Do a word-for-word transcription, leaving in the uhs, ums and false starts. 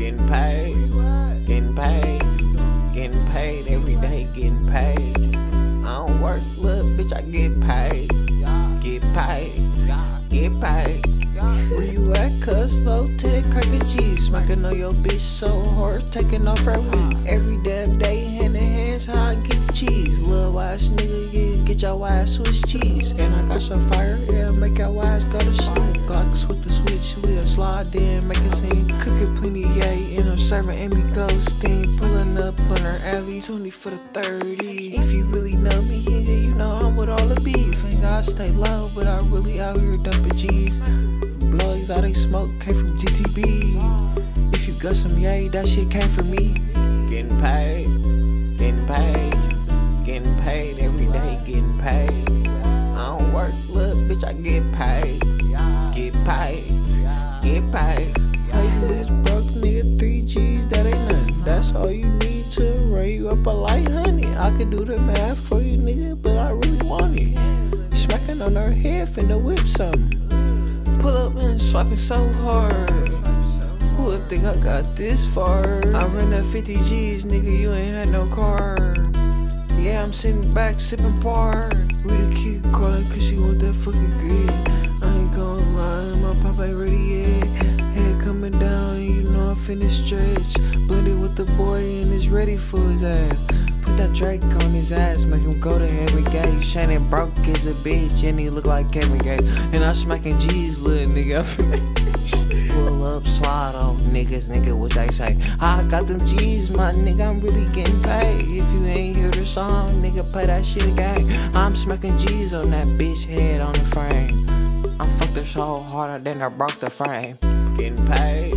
Getting paid, getting paid, getting paid every day, getting paid. I don't work, little bitch, I get paid. Get paid, get paid. Where you at, cuz? Low to the crack of G's. Smacking on your bitch so hard, taking off her wig. Every damn day, hand in hands, how I get the cheese. Little ass nigga, yeah, get your ass Swiss cheese. And I got some fire, yeah, make your ass go to sleep. Glocks with the switch, we'll slide in, make a scene. Cooking plenty, yeah, and I'm serving Amy Ghosting. Pulling up on her alley, twenty for the thirty. If you really know me, yeah, you know I'm with all the beef. Ain't gotta stay low, but I really out here dumping G's. Blows all they smoke came from G T B. If you got some yay, that shit came from me. Getting paid, getting paid, getting paid every day, getting paid. I don't work, little bitch, I get paid. Get paid, get paid. Hey, this broke nigga, three G's, that ain't nothing. That's all you need to run you up a light honey. I could do the math for you, nigga, but I really want it. Smacking on her head, finna whip something. Pull up and swiping so hard. Who would think I got this far? I ran up fifty G's, nigga, you ain't had no car. Yeah, I'm sitting back sipping par. We the keep calling cause she want that fucking greed. I ain't gon' lie, my pop ain't ready yet. Head coming down, you know I'm finna stretch. Blended with the boy and it's ready for his ass. Put that Drake on his ass, make him go to heaven gate. Shannon broke is a bitch and he look like Kevin Gates. And I smacking G's, little nigga. Pull up, slide on niggas, nigga, what they say. I got them G's, my nigga, I'm really getting paid. If you ain't hear the song, nigga, play that shit again. I'm smacking G's on that bitch head on the frame. I'm fucked her so harder than I broke the frame. Getting paid,